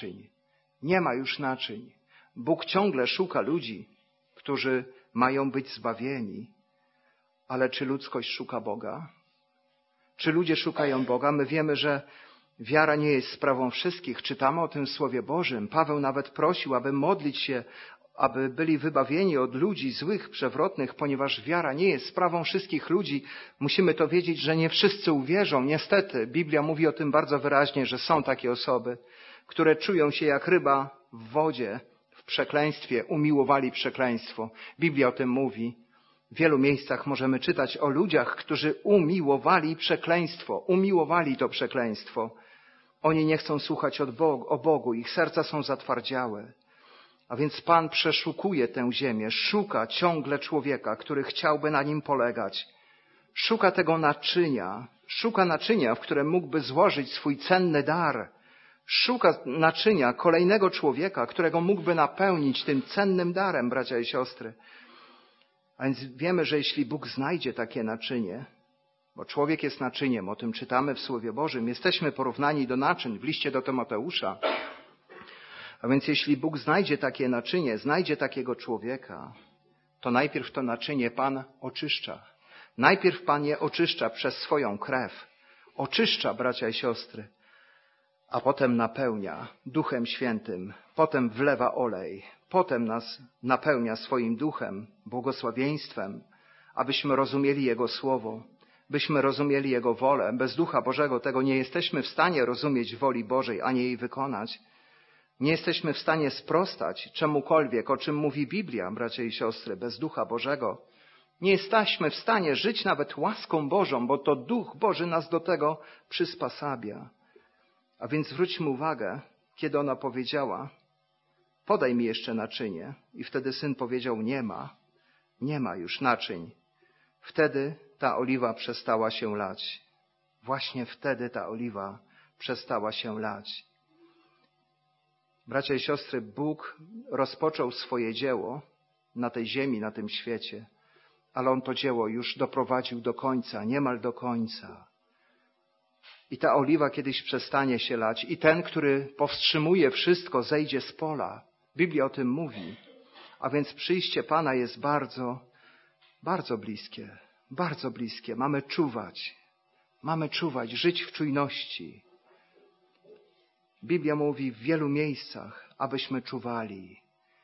już naczyń. Bóg ciągle szuka ludzi, którzy mają być zbawieni. Ale czy ludzkość szuka Boga? Czy ludzie szukają Boga? My wiemy, że wiara nie jest sprawą wszystkich. Czytamy o tym w Słowie Bożym. Paweł nawet prosił, aby modlić się, aby byli wybawieni od ludzi złych, przewrotnych, ponieważ wiara nie jest sprawą wszystkich ludzi. Musimy to wiedzieć, że nie wszyscy uwierzą. Niestety, Biblia mówi o tym bardzo wyraźnie, że są takie osoby, które czują się jak ryba w wodzie, w przekleństwie, umiłowali przekleństwo. Biblia o tym mówi. W wielu miejscach możemy czytać o ludziach, którzy umiłowali przekleństwo, umiłowali to przekleństwo. Oni nie chcą słuchać o Bogu, ich serca są zatwardziałe. A więc Pan przeszukuje tę ziemię, szuka ciągle człowieka, który chciałby na nim polegać. Szuka tego naczynia, w którym mógłby złożyć swój cenny dar. Szuka naczynia kolejnego człowieka, którego mógłby napełnić tym cennym darem, bracia i siostry. A więc wiemy, że jeśli Bóg znajdzie takie naczynie, bo człowiek jest naczyniem, o tym czytamy w Słowie Bożym, jesteśmy porównani do naczyń w liście do Tymoteusza. A więc jeśli Bóg znajdzie takie naczynie, znajdzie takiego człowieka, to najpierw to naczynie Pan oczyszcza. Najpierw Pan je oczyszcza przez swoją krew. Oczyszcza, bracia i siostry, a potem napełnia Duchem Świętym, potem wlewa olej, potem nas napełnia swoim duchem, błogosławieństwem, abyśmy rozumieli Jego Słowo, byśmy rozumieli Jego wolę. Bez Ducha Bożego tego nie jesteśmy w stanie rozumieć woli Bożej, ani jej wykonać. Nie jesteśmy w stanie sprostać czemukolwiek, o czym mówi Biblia, bracia i siostry, bez Ducha Bożego. Nie jesteśmy w stanie żyć nawet łaską Bożą, bo to Duch Boży nas do tego przysposabia. A więc zwróćmy uwagę, kiedy ona powiedziała, podaj mi jeszcze naczynie. I wtedy syn powiedział, nie ma już naczyń. Wtedy ta oliwa przestała się lać. Właśnie wtedy ta oliwa przestała się lać. Bracia i siostry, Bóg rozpoczął swoje dzieło na tej ziemi, na tym świecie, ale On to dzieło już doprowadził do końca, niemal do końca. I ta oliwa kiedyś przestanie się lać i ten, który powstrzymuje wszystko, zejdzie z pola. Biblia o tym mówi. A więc przyjście Pana jest bardzo, bardzo bliskie. Bardzo bliskie. Mamy czuwać, żyć w czujności. Biblia mówi w wielu miejscach, abyśmy czuwali.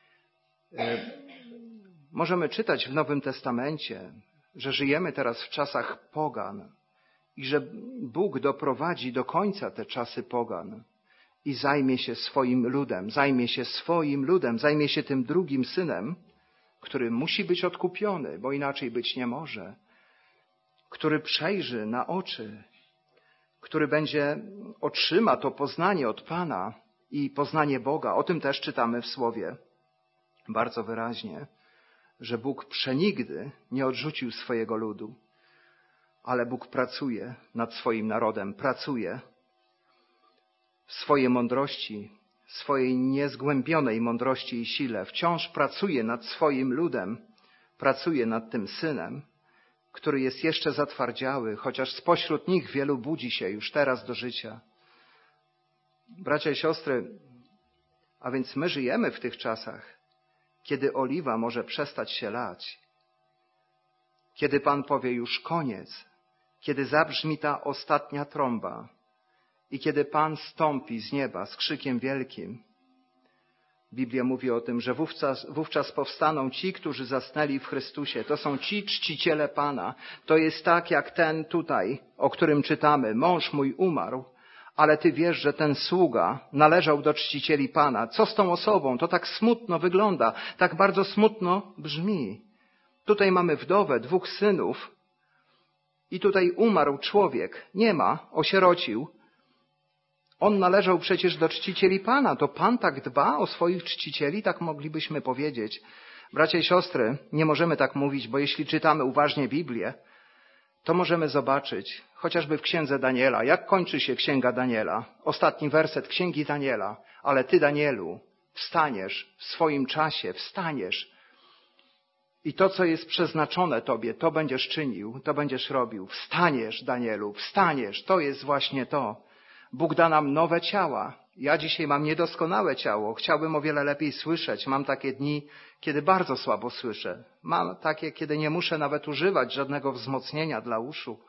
Możemy czytać w Nowym Testamencie, że żyjemy teraz w czasach pogan i że Bóg doprowadzi do końca te czasy pogan i zajmie się swoim ludem, zajmie się tym drugim synem, który musi być odkupiony, bo inaczej być nie może, który przejrzy na oczy, który otrzyma to poznanie od Pana i poznanie Boga. O tym też czytamy w Słowie bardzo wyraźnie, że Bóg przenigdy nie odrzucił swojego ludu, ale Bóg pracuje nad swoim narodem, pracuje. w swojej mądrości, swojej niezgłębionej mądrości i sile wciąż pracuje nad swoim ludem, pracuje nad tym synem, który jest jeszcze zatwardziały, chociaż spośród nich wielu budzi się już teraz do życia. Bracia i siostry, a więc my żyjemy w tych czasach, kiedy oliwa może przestać się lać, kiedy Pan powie już koniec, kiedy zabrzmi ta ostatnia trąba i kiedy Pan stąpi z nieba z krzykiem wielkim. Biblia mówi o tym, że wówczas powstaną ci, którzy zasnęli w Chrystusie. To są ci czciciele Pana. To jest tak jak ten tutaj, o którym czytamy. Mąż mój umarł, ale ty wiesz, że ten sługa należał do czcicieli Pana. Co z tą osobą? To tak smutno wygląda, tak bardzo smutno brzmi. Tutaj mamy wdowę, 2 synów i tutaj umarł człowiek. Nie ma, osierocił. On należał przecież do czcicieli Pana. To Pan tak dba o swoich czcicieli, tak moglibyśmy powiedzieć. Bracia i siostry, nie możemy tak mówić, bo jeśli czytamy uważnie Biblię, to możemy zobaczyć, chociażby w Księdze Daniela, jak kończy się Księga Daniela. Ostatni werset Księgi Daniela. Ale ty, Danielu, wstaniesz w swoim czasie, wstaniesz. I to, co jest przeznaczone tobie, to będziesz czynił, to będziesz robił. Wstaniesz, Danielu, wstaniesz. To jest właśnie to. Bóg da nam nowe ciała. Ja dzisiaj mam niedoskonałe ciało. Chciałbym o wiele lepiej słyszeć. Mam takie dni, kiedy bardzo słabo słyszę. Mam takie, kiedy nie muszę nawet używać żadnego wzmocnienia dla uszu.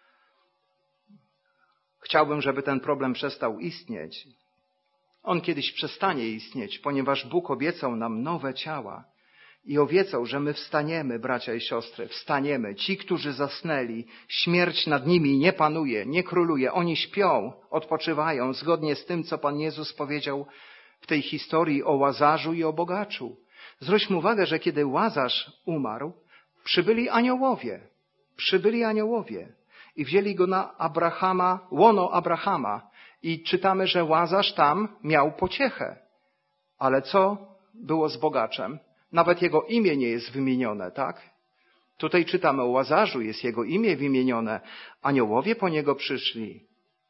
Chciałbym, żeby ten problem przestał istnieć. On kiedyś przestanie istnieć, ponieważ Bóg obiecał nam nowe ciała. I obiecał, że my wstaniemy, bracia i siostry, wstaniemy. Ci, którzy zasnęli, śmierć nad nimi nie panuje, nie króluje. Oni śpią, odpoczywają, zgodnie z tym, co Pan Jezus powiedział w tej historii o Łazarzu i o bogaczu. Zwróćmy uwagę, że kiedy Łazarz umarł, przybyli aniołowie i wzięli go na łono Abrahama. I czytamy, że Łazarz tam miał pociechę. Ale co było z bogaczem? Nawet jego imię nie jest wymienione, tak? Tutaj czytamy o Łazarzu, jest jego imię wymienione. Aniołowie po niego przyszli.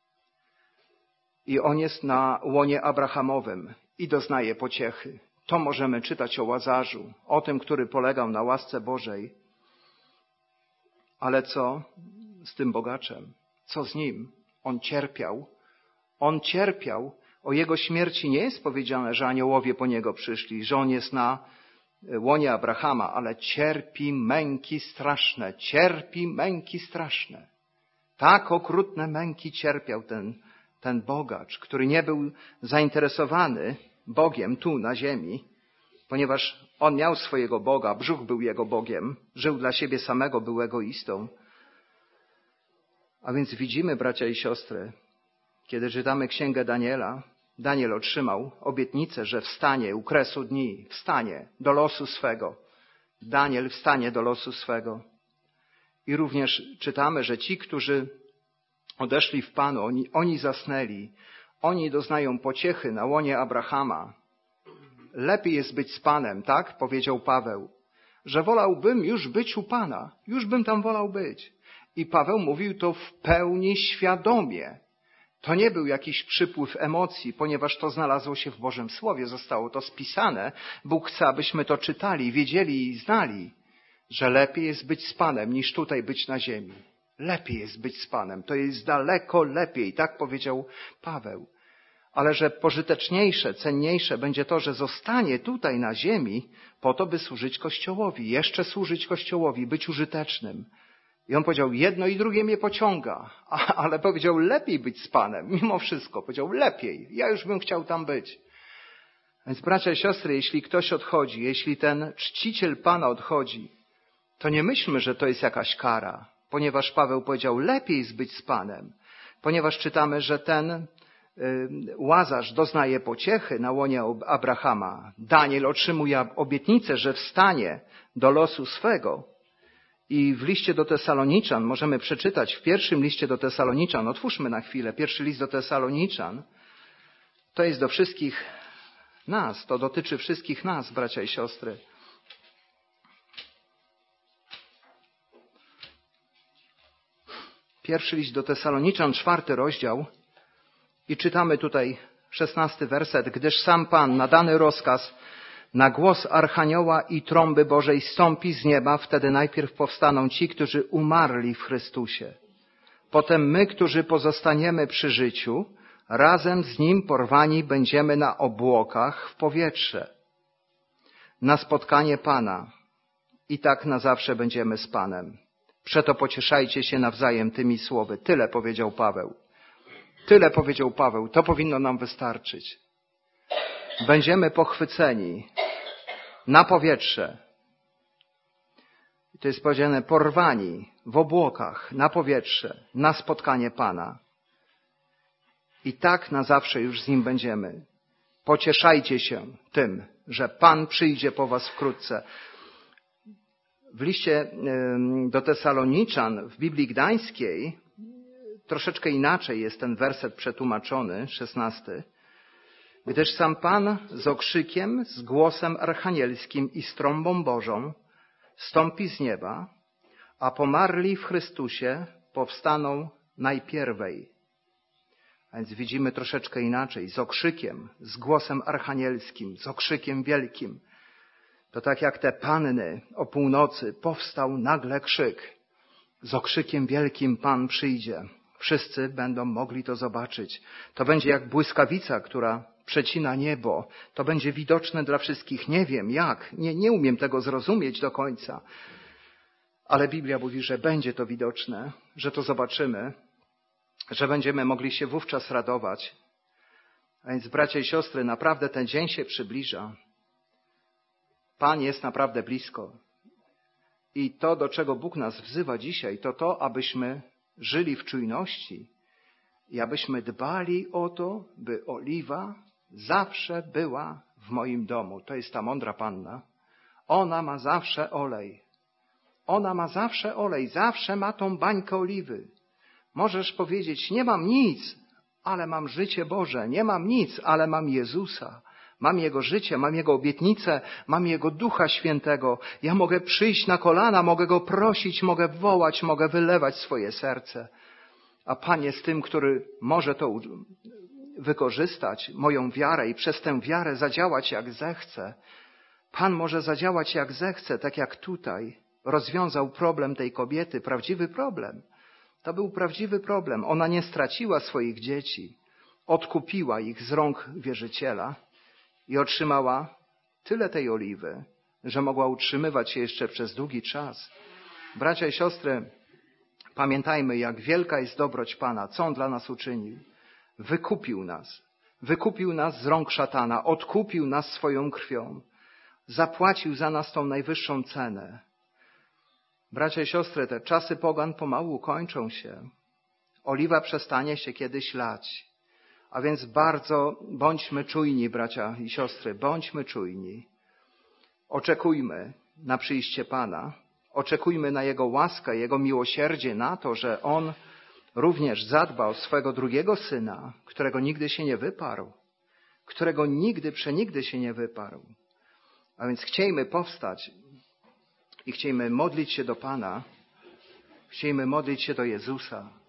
I on jest na łonie Abrahamowym i doznaje pociechy. To możemy czytać o Łazarzu, o tym, który polegał na łasce Bożej. Ale co z tym bogaczem? Co z nim? On cierpiał. O jego śmierci nie jest powiedziane, że aniołowie po niego przyszli, że on jest na łonie Abrahama, ale cierpi męki straszne. Tak okrutne męki cierpiał ten bogacz, który nie był zainteresowany Bogiem tu na ziemi, ponieważ on miał swojego Boga, brzuch był jego Bogiem, żył dla siebie samego, był egoistą. A więc widzimy, bracia i siostry, kiedy czytamy Księgę Daniela, Daniel otrzymał obietnicę, że wstanie u kresu dni, wstanie do losu swego. Daniel wstanie do losu swego. I również czytamy, że ci, którzy odeszli w Panu, oni zasnęli, oni doznają pociechy na łonie Abrahama. Lepiej jest być z Panem, tak? Powiedział Paweł, że wolałbym już być u Pana, już bym tam wolał być. I Paweł mówił to w pełni świadomie. To nie był jakiś przypływ emocji, ponieważ to znalazło się w Bożym Słowie, zostało to spisane. Bóg chce, abyśmy to czytali, wiedzieli i znali, że lepiej jest być z Panem, niż tutaj być na ziemi. Lepiej jest być z Panem, to jest daleko lepiej, tak powiedział Paweł. Ale że pożyteczniejsze, cenniejsze będzie to, że zostanie tutaj na ziemi po to, by służyć Kościołowi, jeszcze służyć Kościołowi, być użytecznym. I on powiedział, jedno i drugie mnie pociąga, ale powiedział, lepiej być z Panem, mimo wszystko. Powiedział, lepiej, ja już bym chciał tam być. Więc bracia i siostry, jeśli ktoś odchodzi, jeśli ten czciciel Pana odchodzi, to nie myślmy, że to jest jakaś kara, ponieważ Paweł powiedział, lepiej jest być z Panem, ponieważ czytamy, że ten Łazarz doznaje pociechy na łonie Abrahama. Daniel otrzymuje obietnicę, że wstanie do losu swego. I w liście do Tesaloniczan możemy przeczytać, w pierwszym liście do Tesaloniczan, otwórzmy na chwilę, pierwszy list do Tesaloniczan, to jest do wszystkich nas, to dotyczy wszystkich nas, bracia i siostry. Pierwszy list do Tesaloniczan, 4 rozdział I czytamy tutaj 16 werset. Gdyż sam Pan na dany rozkaz na głos Archanioła i trąby Bożej stąpi z nieba, wtedy najpierw powstaną ci, którzy umarli w Chrystusie. Potem my, którzy pozostaniemy przy życiu, razem z Nim porwani będziemy na obłokach w powietrze, na spotkanie Pana. I tak na zawsze będziemy z Panem. Przeto pocieszajcie się nawzajem tymi słowy. Tyle powiedział Paweł. Tyle powiedział Paweł. To powinno nam wystarczyć. Będziemy pochwyceni na powietrze. To jest powiedziane porwani w obłokach, na powietrze, na spotkanie Pana. I tak na zawsze już z Nim będziemy. Pocieszajcie się tym, że Pan przyjdzie po was wkrótce. W liście do Tesaloniczan w Biblii Gdańskiej troszeczkę inaczej jest ten werset przetłumaczony, 16. Gdyż sam Pan z okrzykiem, z głosem archanielskim i z trąbą Bożą stąpi z nieba, a pomarli w Chrystusie powstaną najpierwej. A więc widzimy troszeczkę inaczej, z okrzykiem, z głosem archanielskim, z okrzykiem wielkim. To tak jak te panny o północy, powstał nagle krzyk. Z okrzykiem wielkim Pan przyjdzie. Wszyscy będą mogli to zobaczyć. To będzie jak błyskawica, która przecina niebo. To będzie widoczne dla wszystkich. Nie wiem jak, nie umiem tego zrozumieć do końca. Ale Biblia mówi, że będzie to widoczne, że to zobaczymy, że będziemy mogli się wówczas radować. A więc bracia i siostry, naprawdę ten dzień się przybliża. Pan jest naprawdę blisko. I to, do czego Bóg nas wzywa dzisiaj, to to, abyśmy żyli w czujności i abyśmy dbali o to, by oliwa zawsze była w moim domu. To jest ta mądra panna. Ona ma zawsze olej. Ona ma zawsze olej. Zawsze ma tą bańkę oliwy. Możesz powiedzieć, nie mam nic, ale mam życie Boże. Nie mam nic, ale mam Jezusa. Mam Jego życie, mam Jego obietnicę, mam Jego Ducha Świętego. Ja mogę przyjść na kolana, mogę Go prosić, mogę wołać, mogę wylewać swoje serce. A Pan jest tym, który może to wykorzystać, moją wiarę i przez tę wiarę zadziałać jak zechce. Pan może zadziałać jak zechce, tak jak tutaj rozwiązał problem tej kobiety, prawdziwy problem. To był prawdziwy problem. Ona nie straciła swoich dzieci, odkupiła ich z rąk wierzyciela i otrzymała tyle tej oliwy, że mogła utrzymywać się jeszcze przez długi czas. Bracia i siostry, pamiętajmy, jak wielka jest dobroć Pana, co On dla nas uczynił. Wykupił nas z rąk szatana, odkupił nas swoją krwią, zapłacił za nas tą najwyższą cenę. Bracia i siostry, te czasy pogan pomału kończą się. Oliwa przestanie się kiedyś lać. A więc bardzo bądźmy czujni, bracia i siostry, bądźmy czujni. Oczekujmy na przyjście Pana. Oczekujmy na Jego łaskę, Jego miłosierdzie, na to, że On również zadba o swego drugiego Syna, którego nigdy się nie wyparł. Którego przenigdy się nie wyparł. A więc chciejmy powstać i chciejmy modlić się do Pana. Chciejmy modlić się do Jezusa.